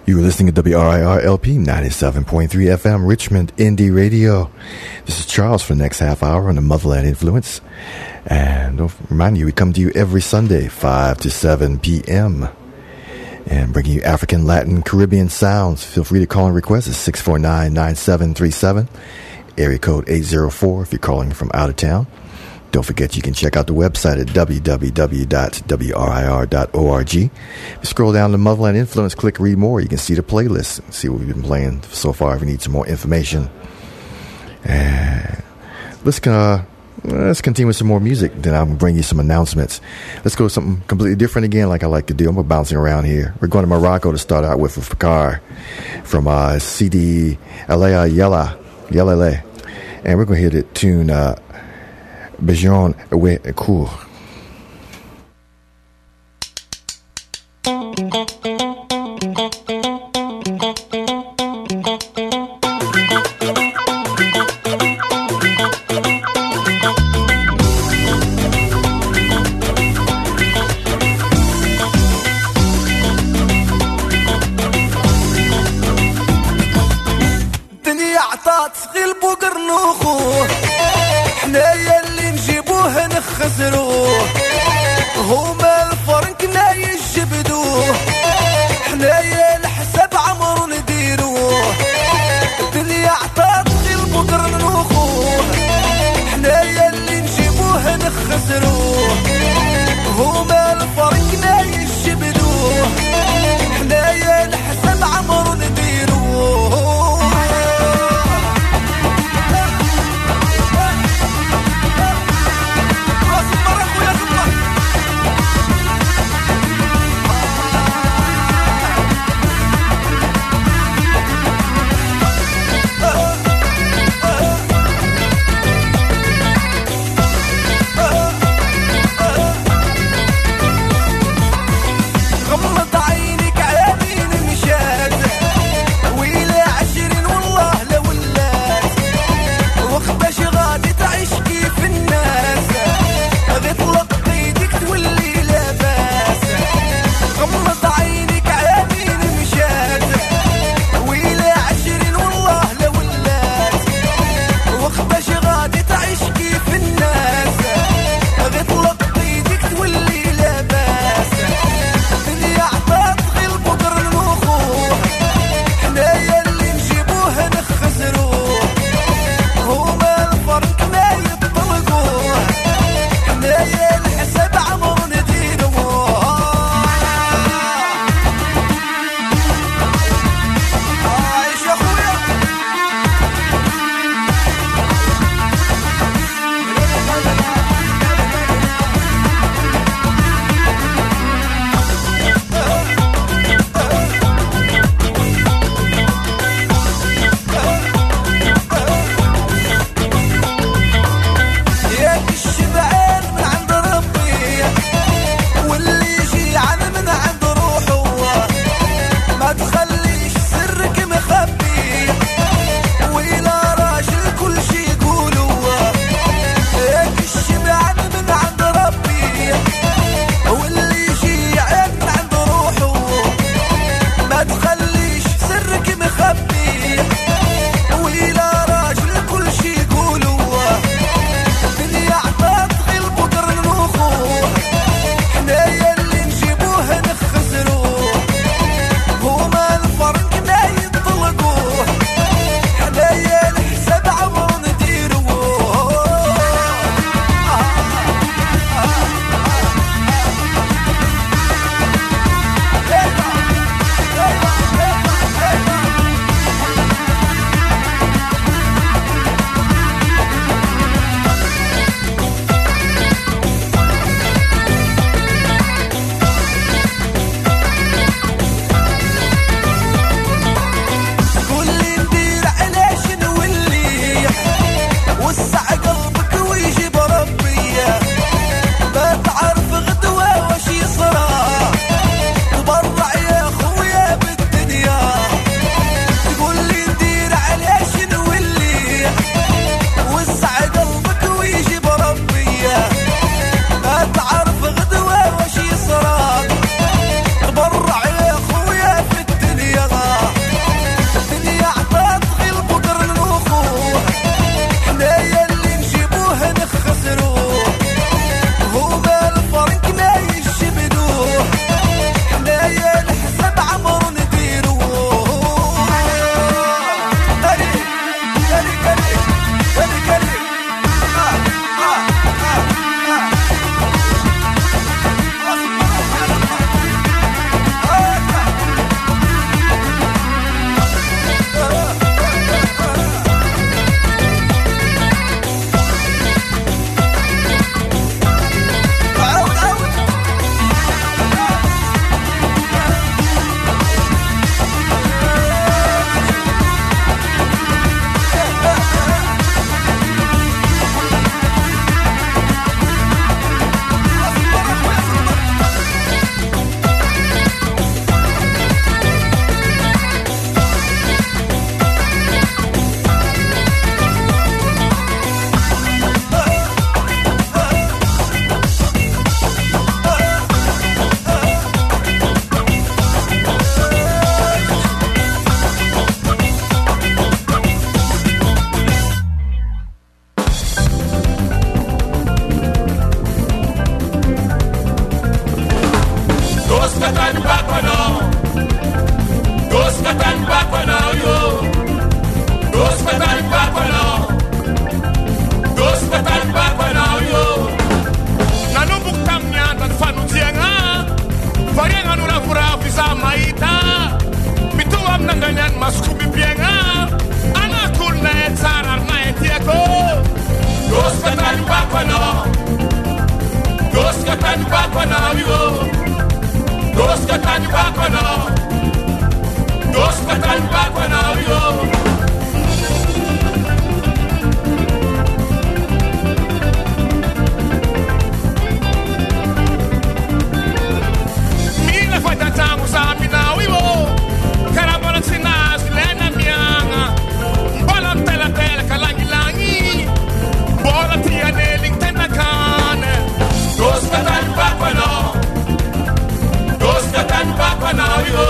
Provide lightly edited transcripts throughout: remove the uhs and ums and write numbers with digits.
You were listening to WRIR LP 97.3 FM Richmond Indie Radio. This is Charles for the next half hour on the Motherland Influence. And don't remind you, we come to you every Sunday, 5 to 7 p.m. And bringing you African, Latin, Caribbean sounds. Feel free to call and request at 649-9737. Area code 804 if you're calling from out of town. Don't forget you can check out the website at www.wir.org. If you scroll down to Motherland Influence, click Read More. You can see the playlist and see what we've been playing so far if you need some more information. And let's continue with some more music. Then I'll bring you some announcements. Let's go with something completely different again like I like to do. I'm bouncing around here. We're going to Morocco to start out with Fakar from CD Alea Yella. And we're going to hear the tune Bejon Ewe Ecour. Goskatan Bakwano, Goskatan Bakwano, yo. Goskatan Bakwano, Goskatan Bakwano, yo. Nanubuk tamnya dan fanutianga, variang anu lavura visa maita, bituam nanganyan maskubi pianga, anakul na etsarar na etiako. Goskatan Bakwano, Goskatan Bakwano, yo. Goskatan Bakwano, Goskatan Bakwano, yo. Mina fata tangu sa mina wiwo, karabola sinas lena mianga, bolam tela tela kalangi langi, bola tia neling tenakane. Goskatan Bakwano, Goskatan Bakwano, yo.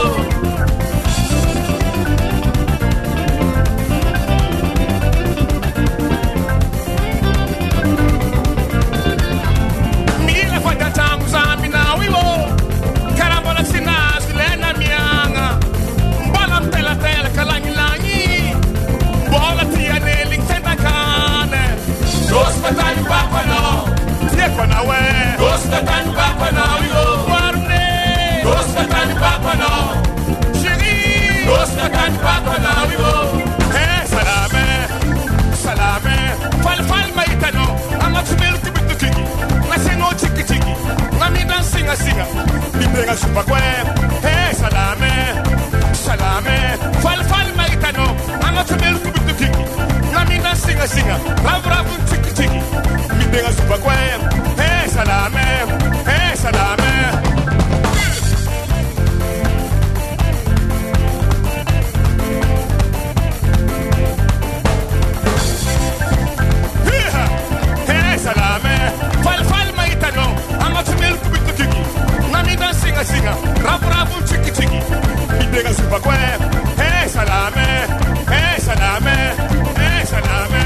Mila fata tangu sa mina wiwo, karabola sinas lena mianga, bolam tela tela kalangi langi, bola tia neling tenakane. Goskatan Bakwano, tia kona we. Goskatan Bakwano, yo. Warne, Goskatan Bakwano, chérie. Goskatan Bakwano, yo. Hey, salame, salame. Fal fal maitano, ama tumel tibitu kiki. Nasengo chiki chiki, nami dan singa singa. Bibera supa kwe. Hey, salame, salame. Fal fal maitano, ama tumel tibitu kiki. Nami dan singa singa. Ravu ravu chiki chiki. Bibera supa kwe. Hey, salame, hey, salame. Hey, salame. Fal fal maitano, ama tumel tibitu kiki. Nami dan singa singa. Ravu ravu chiki chiki. Bibera supa kwe. Hey, salame, hey, salame, hey, salame.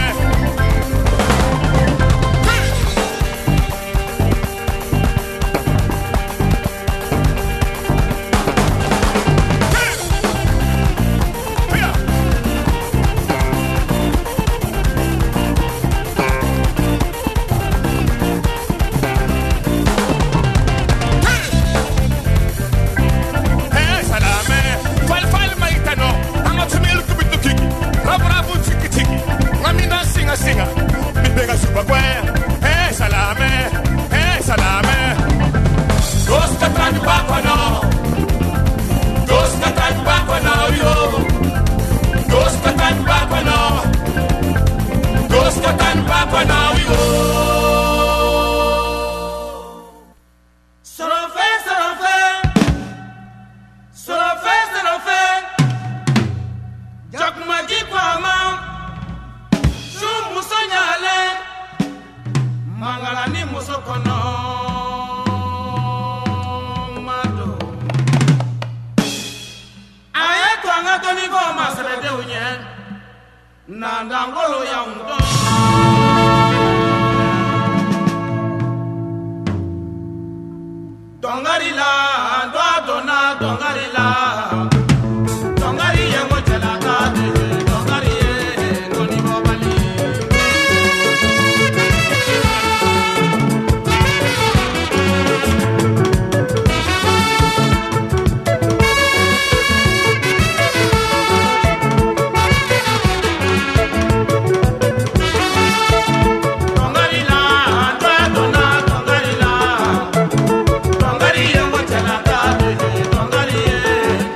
Hey, salame. Fal fal maitano, ama tumel tibitu kiki. Ravu ravu chiki chiki. Nami dan singa singa. Bibera supa kwe. Hey, salame, hey, salame. Goskatan Bakwano, Goskatan Bakwano, yo. Goskatan Bakwano, Goskatan Bakwano, yo. Sorofe, sorofe, sorofe, sorofe. Jakmaji kwama, shumusonyale, mangalani musokono. Toni go masere de unye na ndangolo ya undo dongarila ndo dona dongarila dongari ye motela ta de dongari ye noni bobali Dongarila,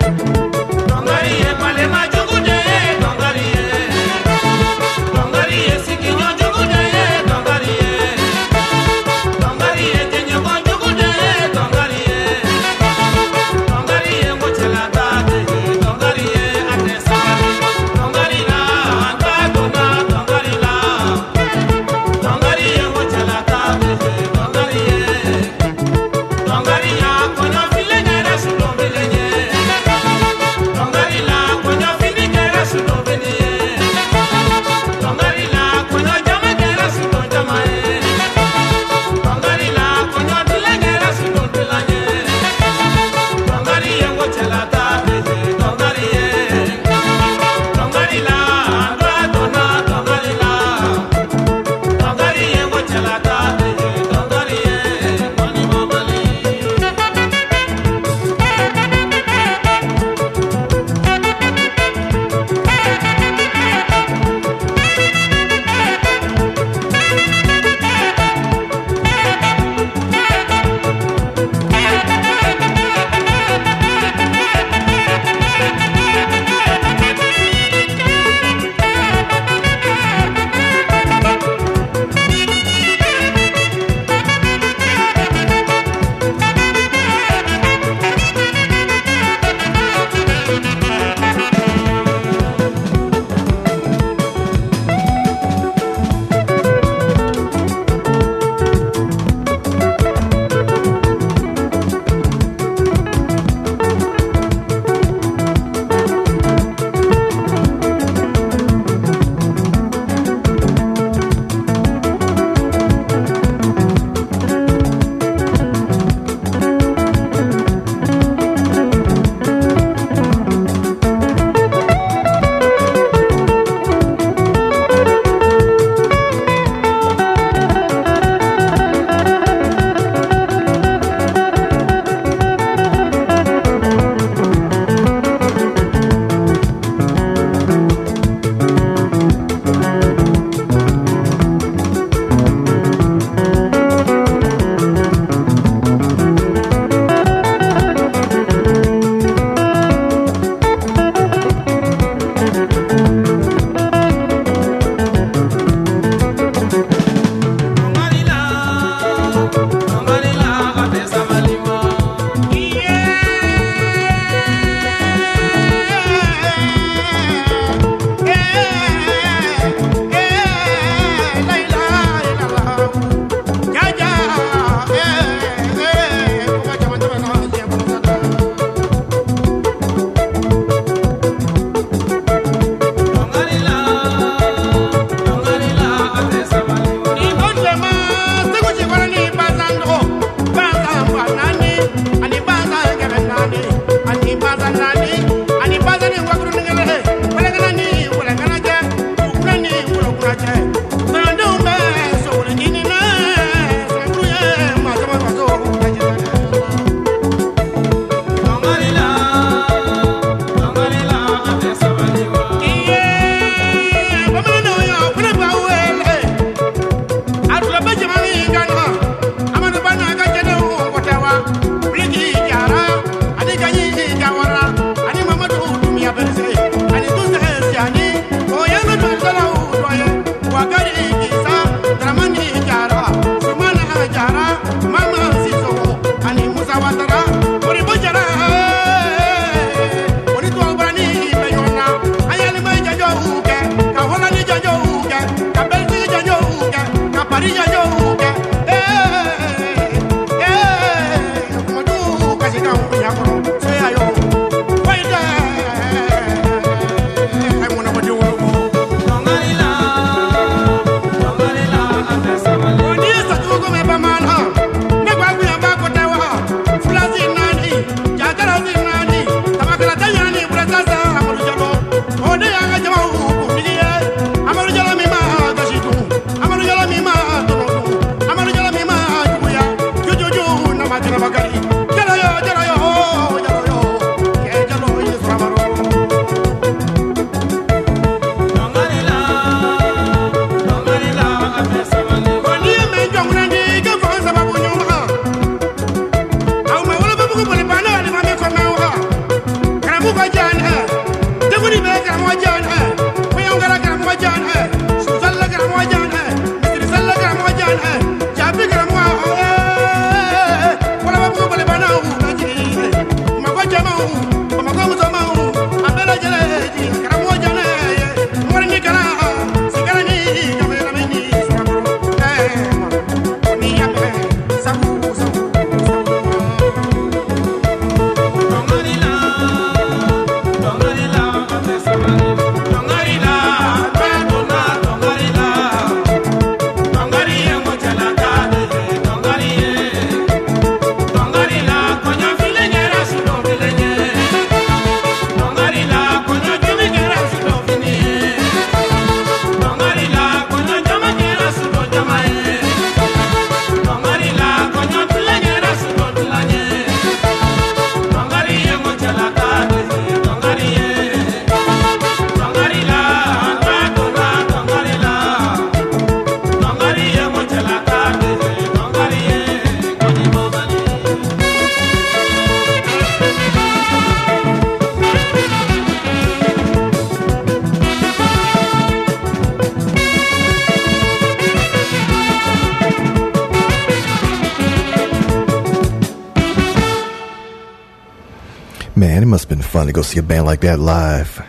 Man, it must have been fun to go see a band like that live.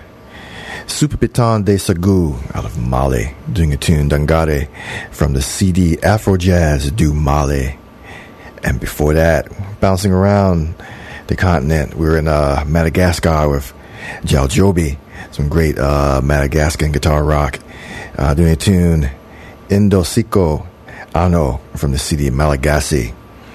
Super Piton de Sagou out of Mali, doing a tune Dangare from the CD Afro Jazz du Mali. And before that, bouncing around the continent, we were in Madagascar with Jal Jobi, some great Madagascan guitar rock, doing a tune Indosiko Ano from the CD Malagasy.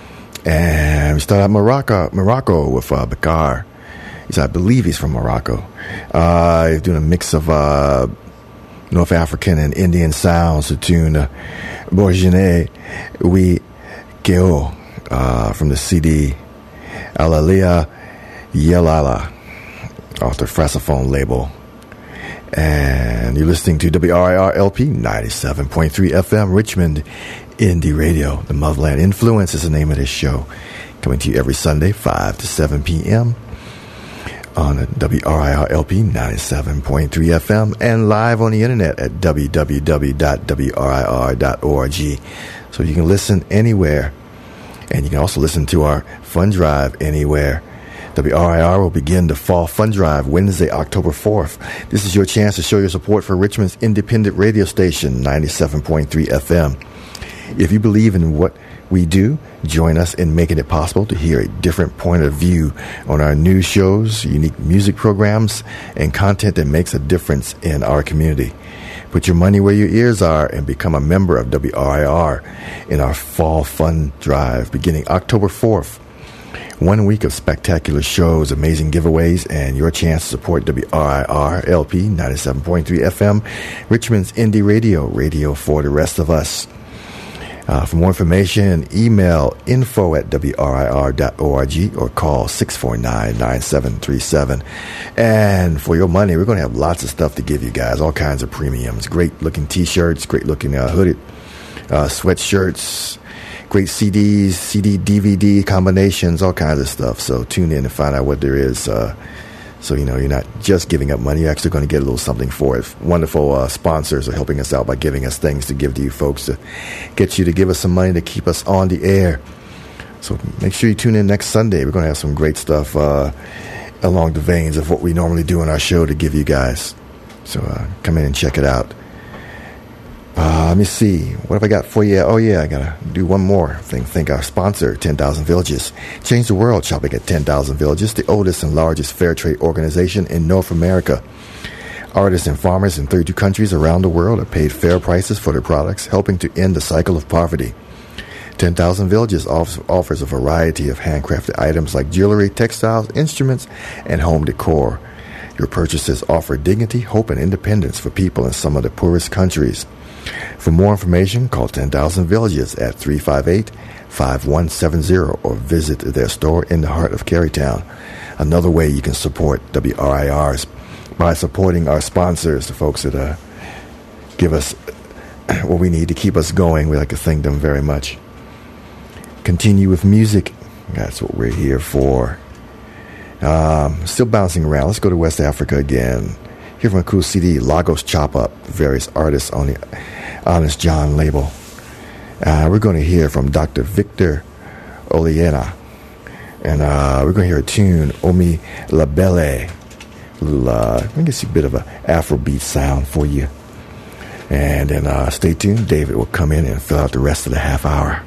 And we started out Morocco with Bakar. I believe he's from Morocco. He's doing a mix of North African and Indian sounds to tune Borjine Oui Keo from the CD Alalia Yelala off the Frassophone label. And you're listening to WRIR LP 97.3 FM Richmond Indie Radio. The Motherland Influence is the name of this show. Coming to you every Sunday, 5 to 7 p.m. on WRIR LP 97.3 FM and live on the internet at www.wrir.org. So you can listen anywhere. And you can also listen to our fund drive anywhere. WRIR will begin the Fall Fund Drive Wednesday, October 4th. This is your chance to show your support for Richmond's independent radio station, 97.3 FM. If you believe in what we do, join us in making it possible to hear a different point of view on our news shows, unique music programs, and content that makes a difference in our community. Put your money where your ears are and become a member of WRIR in our Fall Fund Drive beginning October 4th. 1 week of spectacular shows, amazing giveaways, and your chance to support WRIR LP 97.3 FM, Richmond's Indie Radio, radio for the rest of us. For more information, email info@wrir.org or call 649-9737. And for your money, we're going to have lots of stuff to give you guys, all kinds of premiums, great-looking T-shirts, great-looking hooded sweatshirts, great CDs, CD, DVD combinations, all kinds of stuff. So tune in and find out what there is. So, you know, you're not just giving up money. You're actually going to get a little something for it. Wonderful sponsors are helping us out by giving us things to give to you folks to get you to give us some money to keep us on the air. So make sure you tune in next Sunday. We're going to have some great stuff along the veins of what we normally do on our show to give you guys. So come in and check it out. Let me see. What have I got for you? Oh, yeah, I got to do one more thing. Thank our sponsor, 10,000 Villages. Change the world shopping at 10,000 Villages, the oldest and largest fair trade organization in North America. Artists and farmers in 32 countries around the world are paid fair prices for their products, helping to end the cycle of poverty. 10,000 Villages offers a variety of handcrafted items like jewelry, textiles, instruments, and home decor. Your purchases offer dignity, hope, and independence for people in some of the poorest countries. For more information, call 10,000 Villages at 358-5170 or visit their store in the heart of Carytown. Another way you can support WRIRs by supporting our sponsors, the folks that give us what we need to keep us going. We like to thank them very much. Continue with music. That's what we're here for. Still bouncing around. Let's go to West Africa again. Here from a cool CD, Lagos Chop Up, various artists on the Honest John label. We're going to hear from Dr. Victor Oliena. And we're going to hear a tune, Omi La Belle. Let me get you a bit of an Afrobeat sound for you. And then stay tuned. David will come in and fill out the rest of the half hour.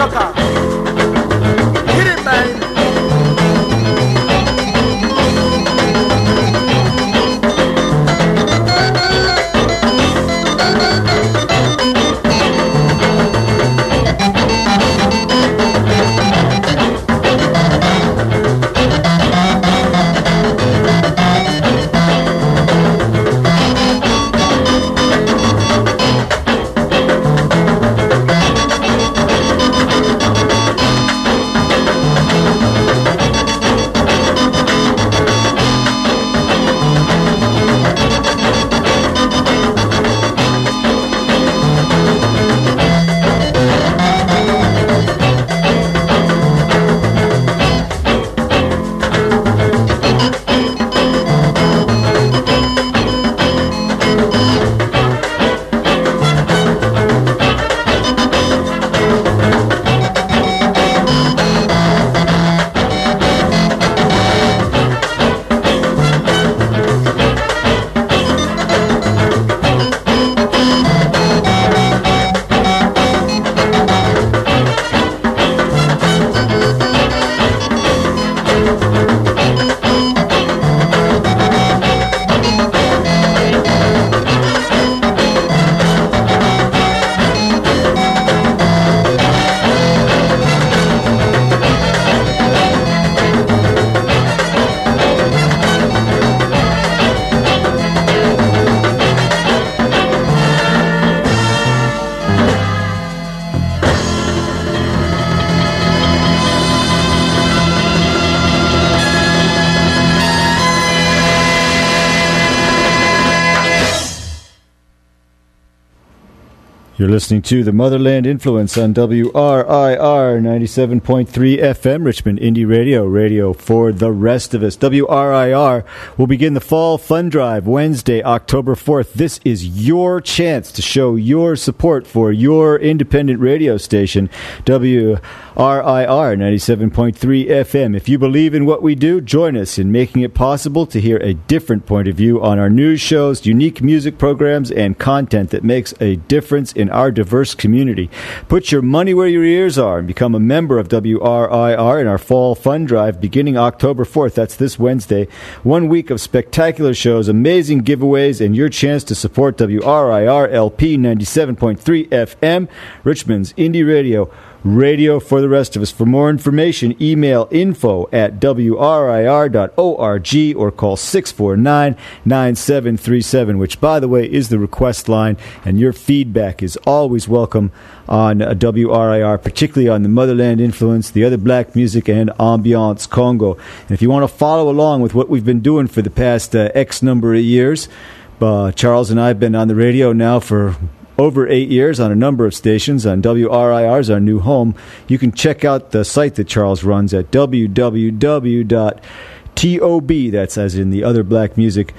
Rocker. Hit it, man. You're listening to the Motherland Influence on WRIR 97.3 FM, Richmond Indie Radio, radio for the rest of us. WRIR will begin the Fall Fund Drive Wednesday, October 4th. This is your chance to show your support for your independent radio station, WRIR 97.3 FM. If you believe in what we do, join us in making it possible to hear a different point of view on our news shows, unique music programs, and content that makes a difference in our diverse community. Put your money where your ears are and become a member of WRIR in our Fall Fund Drive beginning October 4th. That's this Wednesday. 1 week of spectacular shows, amazing giveaways, and your chance to support WRIR LP 97.3 FM, Richmond's Indie Radio. Radio for the rest of us. For more information, email info@wrir.org or call 649-9737, which, by the way, is the request line, and your feedback is always welcome on WRIR, particularly on the Motherland Influence, the other black music, and Ambiance Congo. And if you want to follow along with what we've been doing for the past X number of years, Charles and I have been on the radio now for over 8 years on a number of stations. On WRIR's our new home. You can check out the site that Charles runs at www.tob, that's as in the other black music,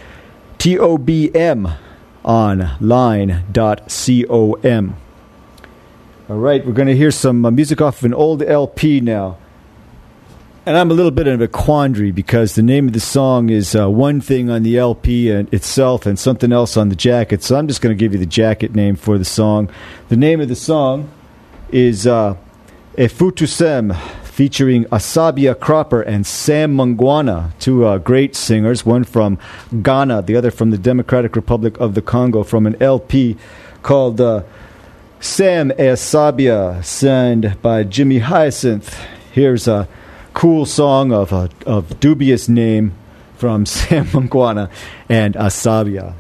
tobmonline.com. All right, we're going to hear some music off of an old LP now. And I'm a little bit of a quandary because the name of the song is one thing on the LP itself and something else on the jacket. So I'm just going to give you the jacket name for the song. The name of the song is Efutusem, featuring Asabia Cropper and Sam Mangwana, two great singers, one from Ghana, the other from the Democratic Republic of the Congo, from an LP called Sam Asabia, signed by Jimmy Hyacinth. Here's a cool song of dubious name from Sam Mangwana and Asabia.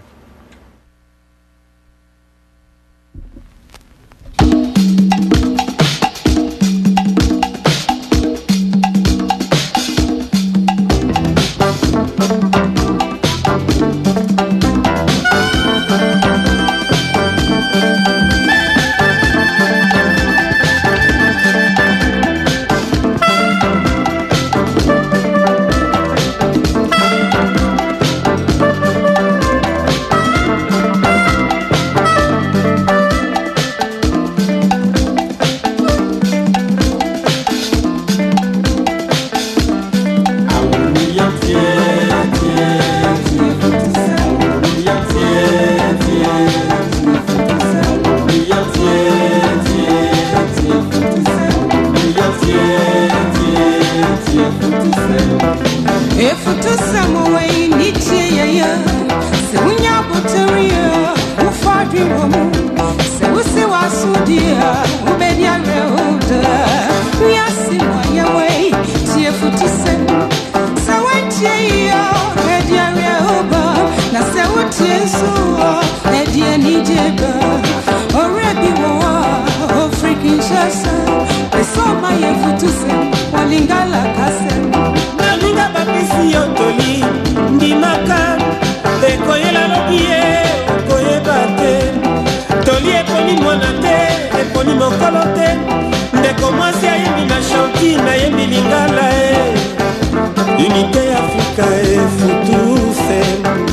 pesa esoma yefutuse olingala kase nalinga bapisi yotoli ndimaka ekoyela lokie koyebate toli eponi mwana te eponi mokolo te ndeko mwasi ayembi na chanti nayembi lingala unité Afrika efutuse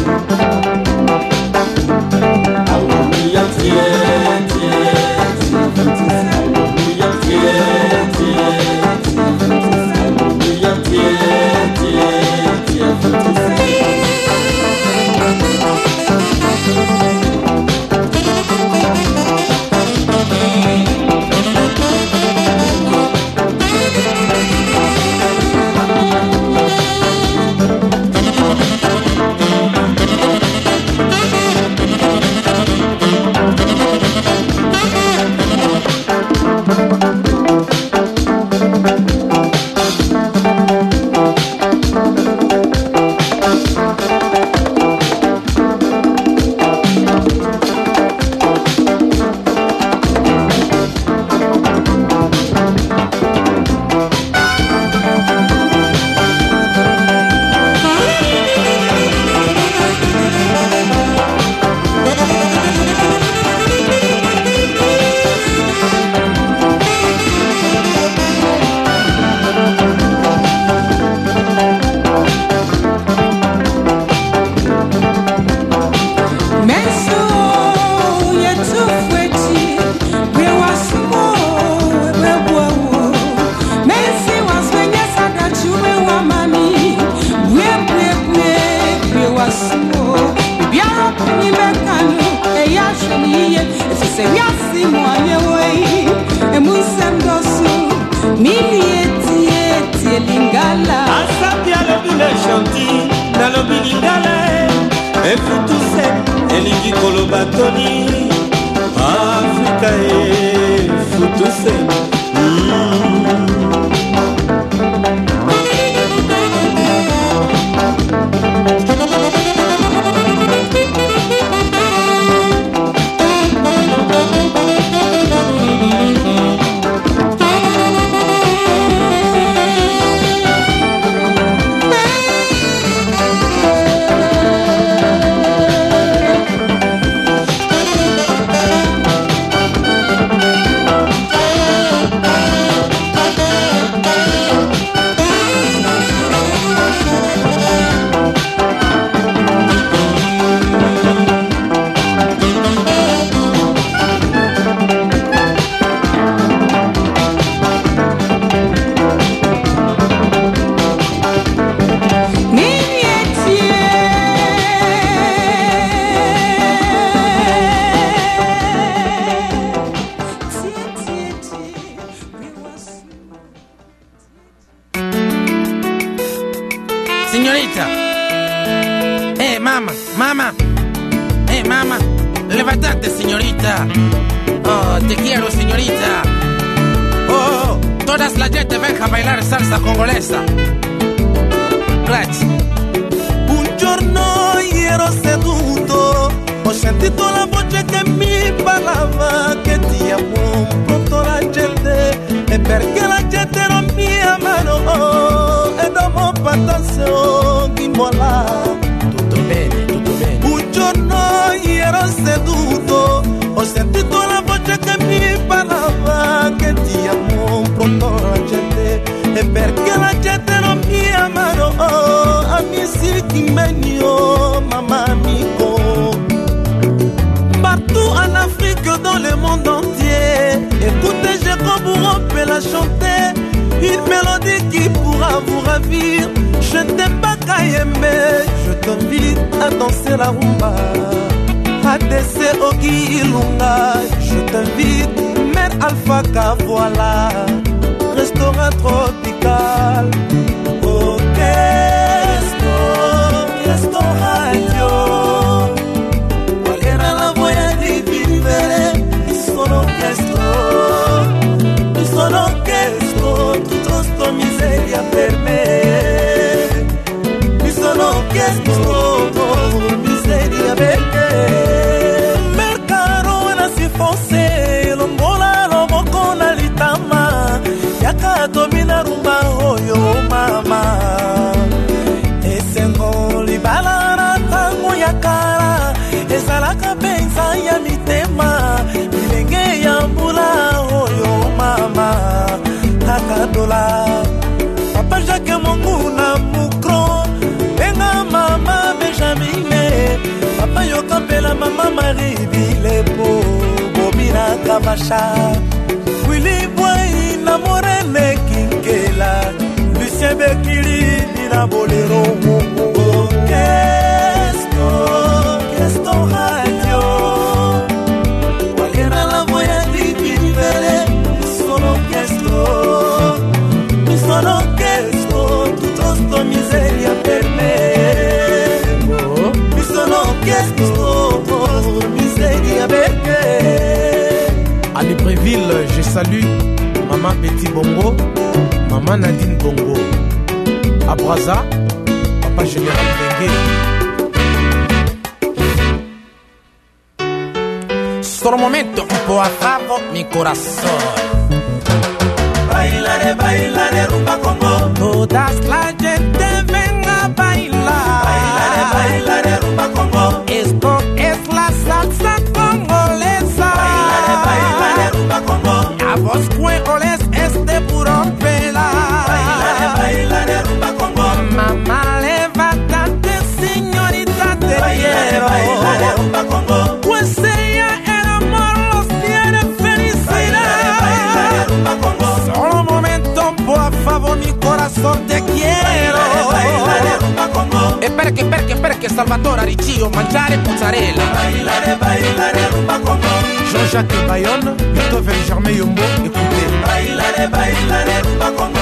Mama, levántate, señorita. Oh, te quiero, señorita. Oh, todas la gente venga a bailar salsa congolesa. Grazie. Un giorno ero seduto, ho sentito la voce che mi parlava, che ti amo pronto la gente, e perché la gente non mi amano, e dopo pattasse di mola. Tutto bene, tutto bene. Un giorno ero seduto, ho sentito la voce che mi parlava, che ti amo pronto la gente, e perché la gente non mi amano, amici qui m'aiment, maman amico. Partout en Afrique, dans le monde entier, écoutez, je comprends, on peut la chanter, une mélodie qui pourra vous ravir. Je t'aime pas qu'à aimer, je t'invite à danser la rumba. ADC Ogi Ilunga, je t'invite, Mère Alpha K, voilà, restaurant tropical. Resto radio, qual era la voglia di vivere? Mi sono chiesto tutto sto miseria per me. Mi sono chiesto miseria per me. Mercaro na si fosse, l'ombola l'omo con la lita. tomina rumba oyo mama esengo libala na tango ya kala ezalaka penza ya mitema bilenge ya mbula oyo mama takadola Papa Jacques Monguna Mukro Benga mama Benjamine Papa Yokapela mama Marie Bilepo Bobina Kamasha Willy Boy Namorene Kinkela Lucien Bekili Nina Bolero Kesto Radio Walera la voya di Bibele Solo Kesto tutto miseria per me. Mi sono chiesto miseria perché. À Libreville, je salue Maman Betty Bongo, Maman Nadine Bongo. À Brazza, Papa Général Dengue. Solo momento un po' affago mi corazón. Bailare, bailare, rumba Congo. Todas la gente venga a bailar. Bailare, bailare, rumba Congo. Esto es la salsa congolesa. Bailare, bailare, rumba Congo. A vos juegoles es de puro pela. Bailare, bailare, rumba Congo. Mamá, levántate, señorita, te bailare, quiero. Bailare, rumba Congo. Pues ella el amor los tiene felicidad. Bailare, rumba Congo. Solo un momento, por favor, mi corazón te quiero. Bailare, rumba Congo. Perché Salvatore Riccio mangiare mozzarella. Bailare, rumba Congo. Jean-Jacques Bayonne, Beethoven, Germain Yombo, écoutez. Bailare, rumba Congo.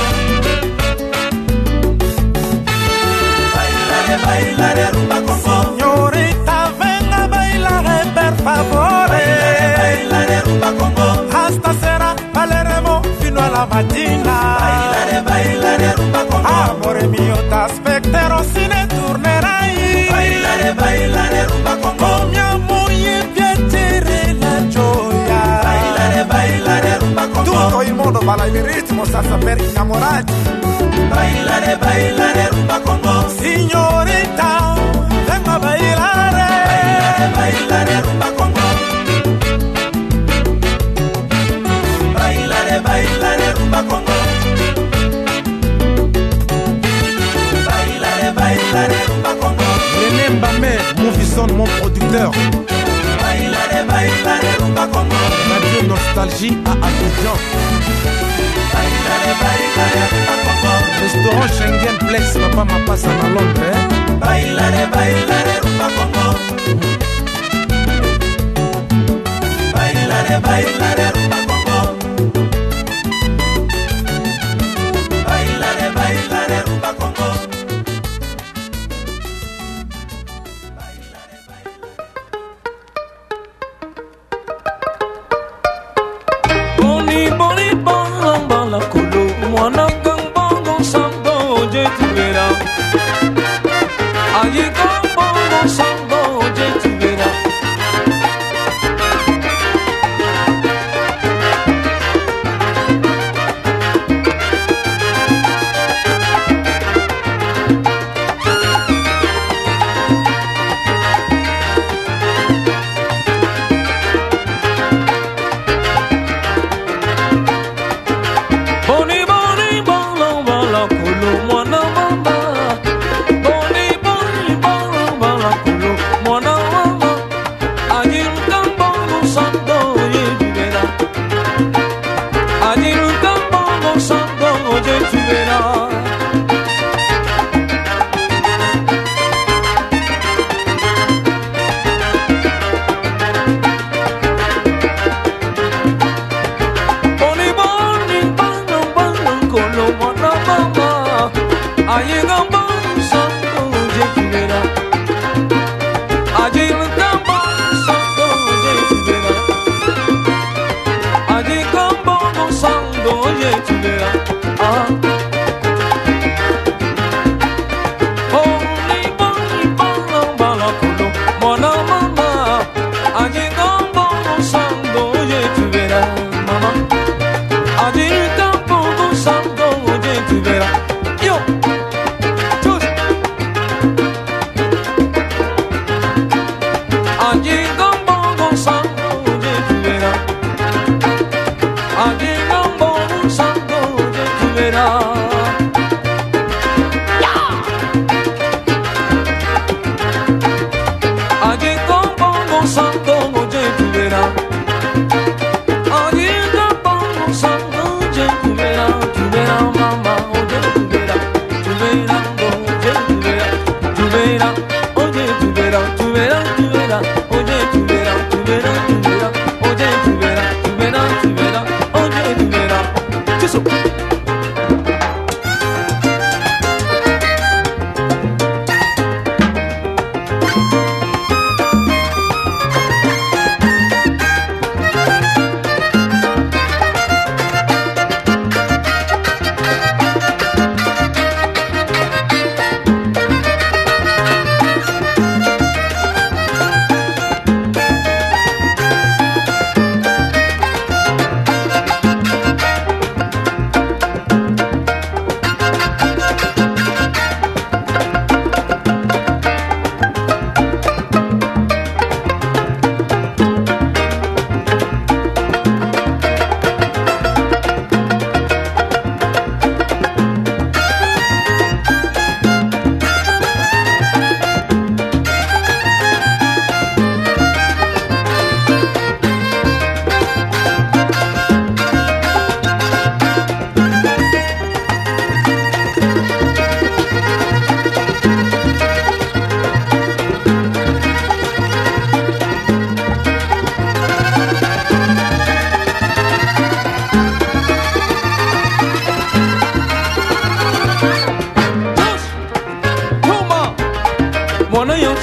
Bailare, rumba Congo. Señorita, venga a bailar, per favore. Bailare, rumba Congo. Hasta sera balleremo fino alla mattina. Bailare, rumba Congo. Amore mio, t'aspetterò se ne tornerai. Bailare, rumba Congo. Con mia moglie piacere la gioia. Bailare, rumba Congo. Tutto il mondo balla il ritmo senza per innamorati. Bailare, rumba Congo. Signorita, venga a bailare. Bailare, rumba Congo. Bailare, rumba Congo. Bailare, rumba Congo. René Mbame, Mouvison, mon producteur. Bailare, rumba Congo. Radio Nostalgie à Abidjan. Bailare, rumba Congo. Restaurant Schengen Plex, papa ma passe à Londres. Bailare, rumba Congo. Bailare, rumba Congo. Bailare, rumba Congo. Boni, boni, bala, bala, kulu, mwana gang bongo sambo, je tu verás. Allí gang bongo sambo, je tu verás. Boni, boni, bala, bala, kulu, mwana mama. Boni, boni, bala, bala, kulu, mwana mama. Allí gang bongo sambo, je tu verás. Allí gang bongo sambo, je tu verás. Boni, boni, bala, bala, kulu, mwana mama. Allí gang bongo sambo, je tu verás. Allí gang bongo sambo, je tu verás. Allí gang bongo sambo, je tu verás. Ah. Boni, boni, bala, bala, kulu, mwana mama. Allí gang bongo sambo, je tu verás, mama. Allí gang bongo sambo,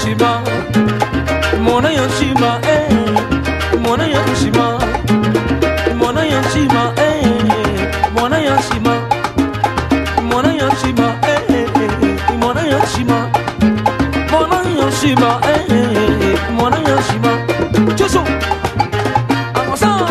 Yoshima, Mona Yoshima, Mona Yoshima, Mona Yoshima, Mona Yoshima, Mona Yoshima, Mona Yoshima, Mona Yoshima, Mona Yoshima, Joshua, Amosa.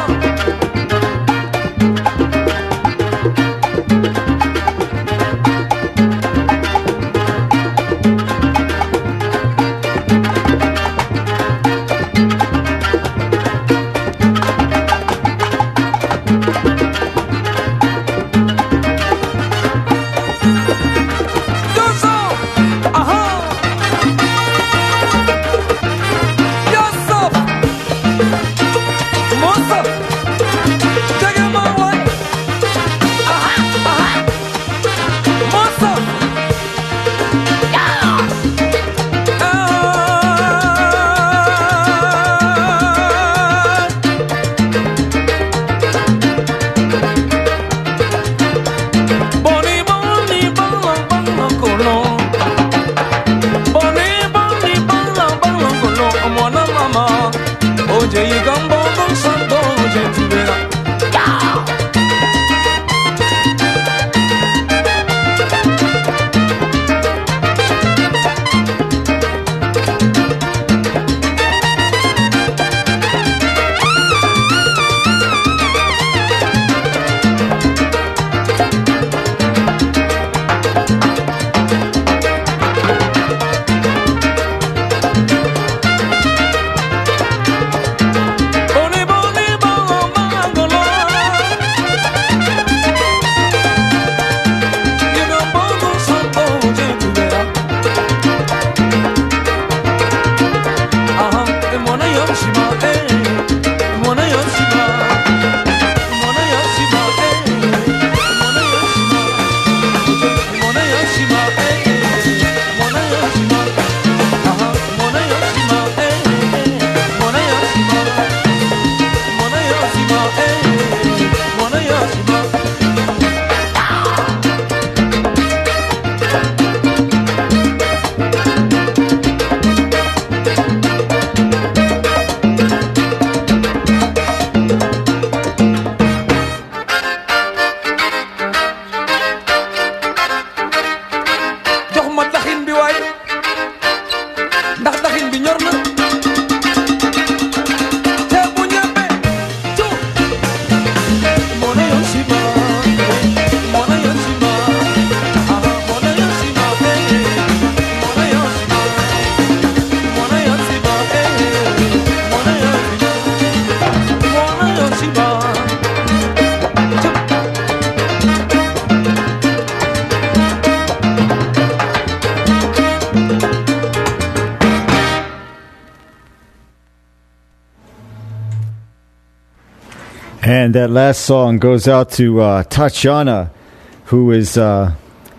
And that last song goes out to Tatiana, who is a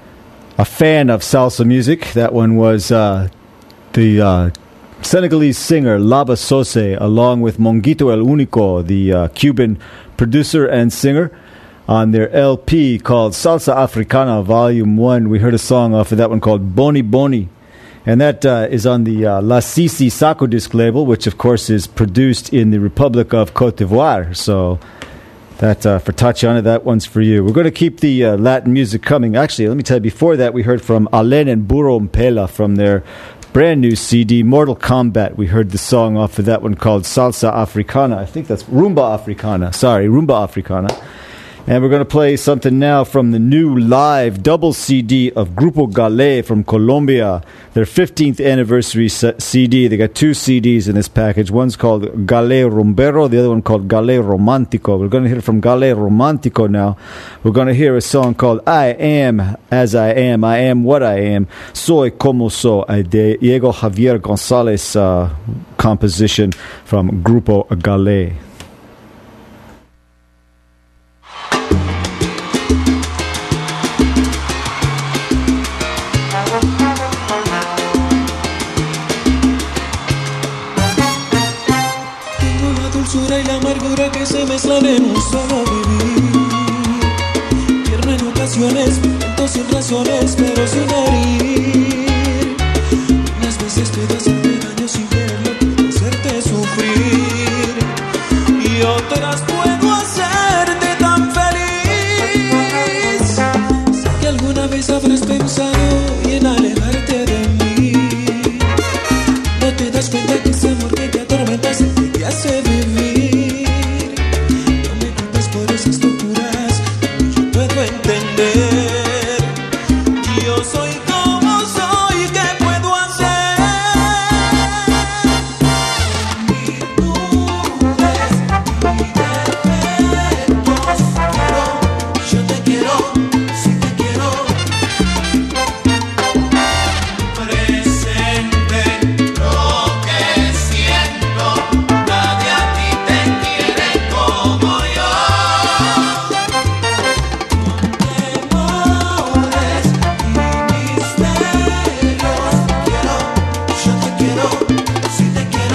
fan of salsa music. That one was the Senegalese singer Laba Sose, along with Monguito El Único, the Cuban producer and singer, on their LP called Salsa Africana Volume 1. We heard a song off of that one called Boni Boni. And that is on the La Sisi Sako disc label, which, of course, is produced in the Republic of Cote d'Ivoire. So that for Tatiana, that one's for you. We're going to keep the Latin music coming. Actually, let me tell you, before that, we heard from Alen and Burro Mpela from their brand new CD, Mortal Kombat. We heard the song off of that one called Salsa Africana. I think that's Rumba Africana. Sorry, Rumba Africana. And we're going to play something now from the new live double CD of Grupo Galé from Colombia. Their 15th anniversary CD. They got two CDs in this package. One's called Galé Rumbero, the other one called Galé Romantico. We're going to hear from Galé Romantico now. We're going to hear a song called I Am As I Am What I Am, Soy Como Soy, a Diego Javier Gonzalez composition from Grupo Galé. Y la amargura que se mezclan en un solo vivir. Tierno en ocasiones, lento sin razones, pero sin herir. Unas veces puedo hacerte daño sin quererlo, puedo hacerte sufrir, y otras puedo hacerte tan feliz. Sé que alguna vez habrás pensado en alejarte de mí. No te das cuenta que ese amor que te atormenta es el que te hace vivir. No me culpes por esas locuras, yo puedo entender. Yo soy como soy, ¿qué puedo hacer? Virtudes y defectos, yo te quiero, si te quiero. Presente lo que siento, nadie a ti te quiere como yo. Temores y misterios, quiero, yo te quiero, si te quiero.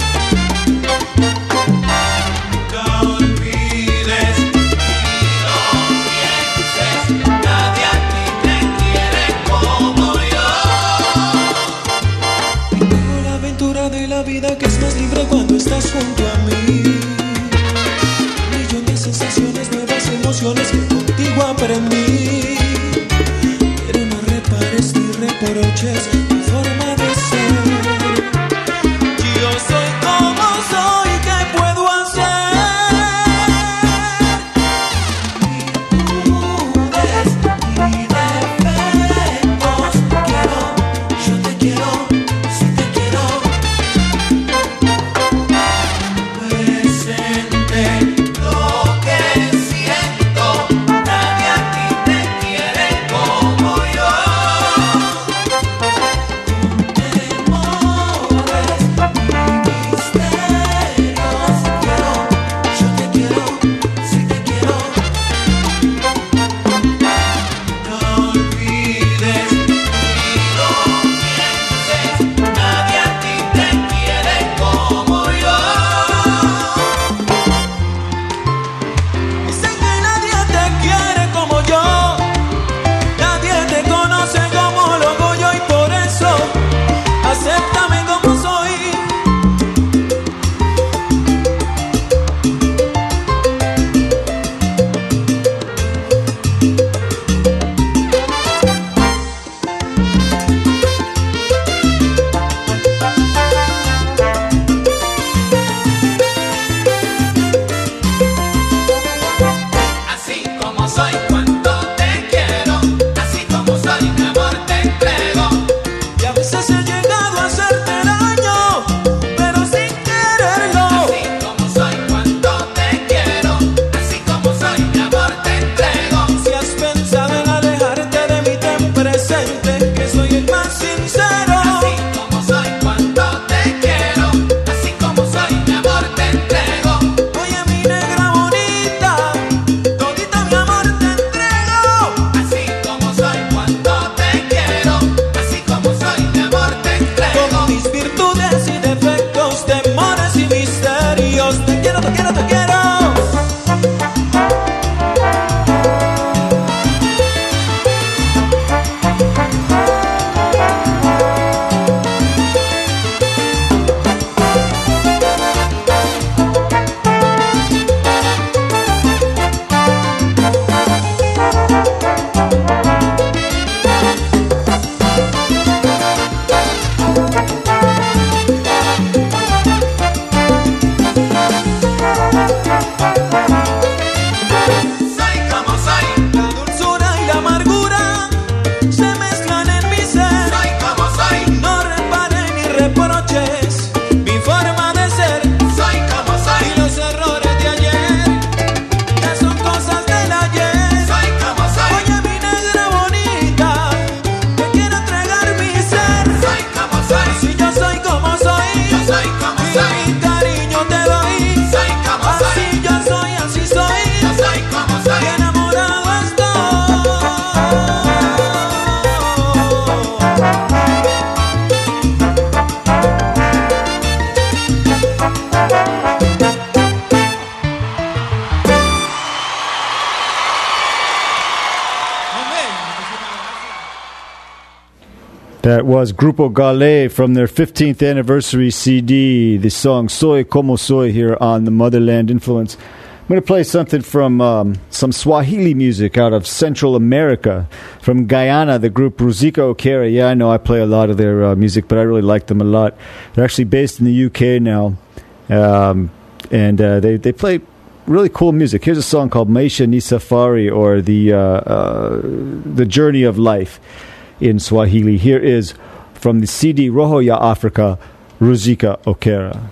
Nunca olvides y no pienses, nadie a ti te quiere como yo. Tengo la aventura de la vida que es más libre cuando estás junto a mí. Un millón de sensaciones, nuevas emociones que contigo aprendí. Pero no repares ni reproches mi forma de ser. Yo soy como soy, ¿qué puedo hacer? Virtudes y defectos, quiero, yo te quiero, si te quiero. Presente lo que siento, nadie a ti te quiere como yo. That was Grupo Gale from their 15th anniversary CD, the song Soy Como Soy here on the Motherland Influence. I'm going to play something from some Swahili music out of Central America. From Guyana, the group Ruzika Okera. Yeah, I know I play a lot of their music, but I really like them a lot. They're actually based in the UK now, and they play really cool music. Here's a song called Maisha ni Safari, or the Journey of Life in Swahili. Here is from the CD Roho ya Africa, Ruzika Okera.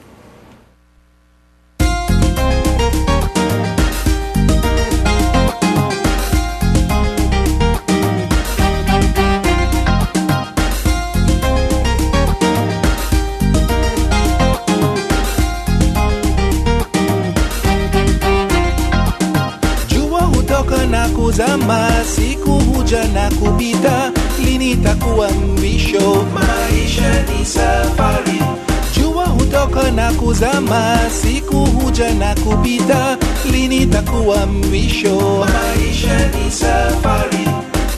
Kuzama, siku huja na kupita, lini takuwa mwisho? Maisha ni safari. Jua hutoka na kuzama, siku huja na kupita, lini takuwa mwisho? Maisha ni safari.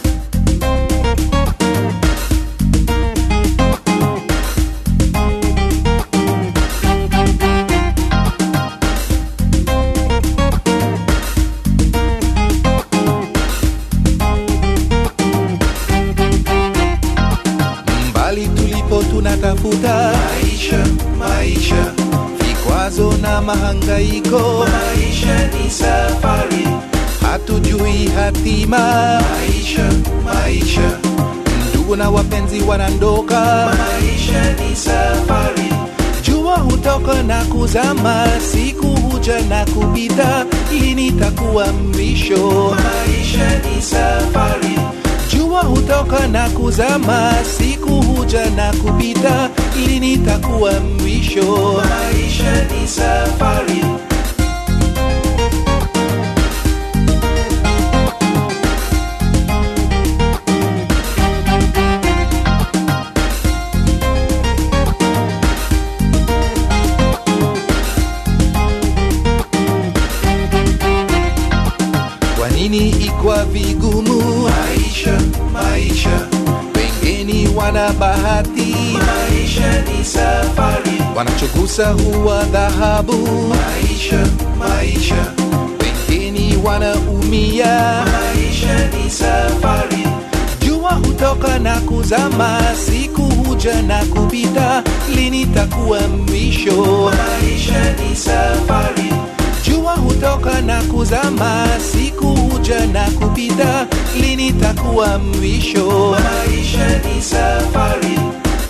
Tunatafuta maisha, vikwazo na mahangaiko. Maisha ni safari, hatujui hatima. Maisha, ndugu na wapenzi wanandoka. Maisha ni safari. Jua hutoka na kuzama, siku huja na kupita, lini takuwa mwisho? Maisha ni safari. Jua hutoka na kuzama, siku huja na kupita, lini takuwa mwisho? Maisha ni safari. Kwa nini ikwa vigumu? Maisha, wengine wana bahati. Maisha ni safari, wanachogusa huwa dhahabu. Maisha, wengine wanaumia. Maisha ni safari. Jua hutoka na kuzama, siku huja na kupita, lini takuwa mwisho? Maisha ni safari. Jua hutoka na kuzama, siku huja na kupita, lini takuwa mwisho? Maisha ni safari.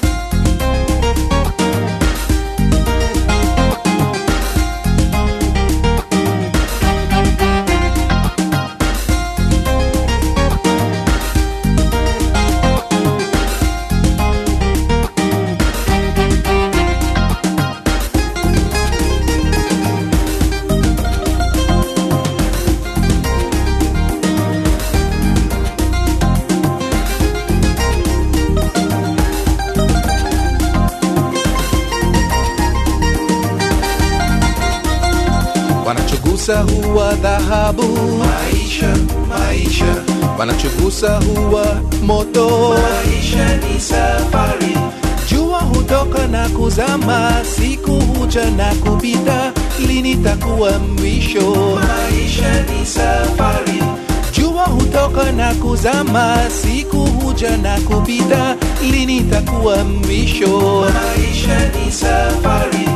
Huwa dhahabu. Maisha, wanachogusa huwa moto. Maisha ni safari. Jua hutoka na kuzama, siku huja na kupita, lini takuwa mwisho? Maisha ni safari. Jua hutoka na kuzama, siku huja na kupita, lini takuwa mwisho? Maisha ni safari.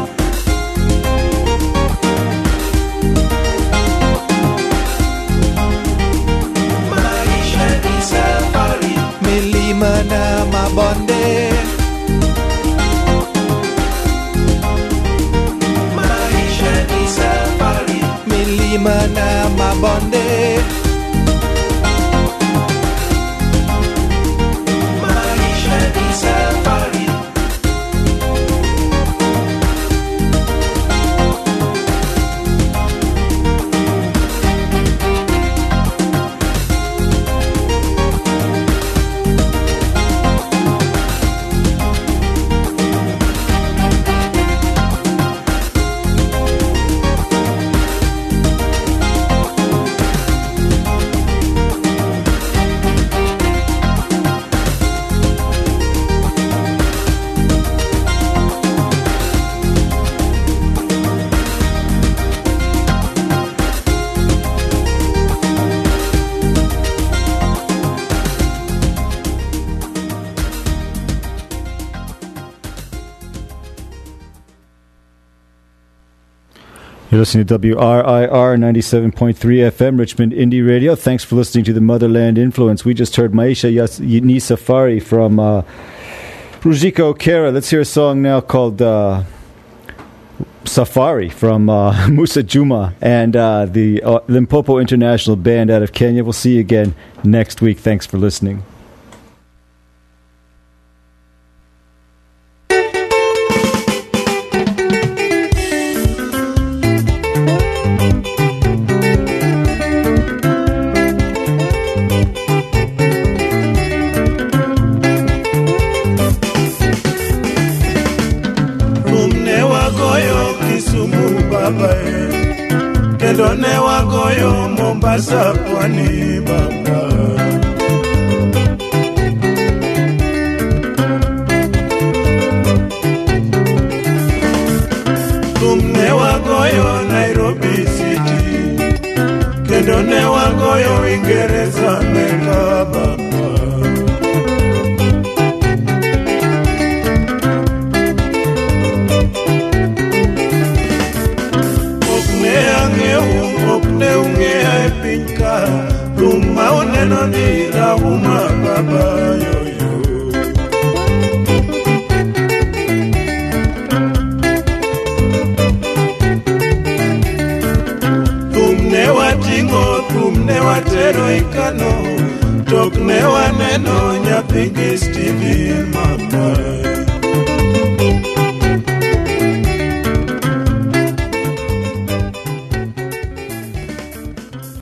Milima na mabonde. Maisha ni safari. Milima na mabonde. Maisha ni safari. You're listening to WRIR 97.3 FM, Richmond Indie Radio. Thanks for listening to the Motherland Influence. We just heard Maisha Ni Safari from Rujiko Kera. Let's hear a song now called Safari from Musa Juma and the Limpopo International Band out of Kenya. We'll see you again next week. Thanks for listening. Kendo ne wagoyo Mombasa pwani baba, ne wagoyo Nairobi City, kendo ne wagoyo Uingereza Meka baba. Okne ungea epinka, luma uneno ni rauma baba yoyo. Tumne watingo, tumne watero ikano, tokne waneno nyathigi Stevie mama.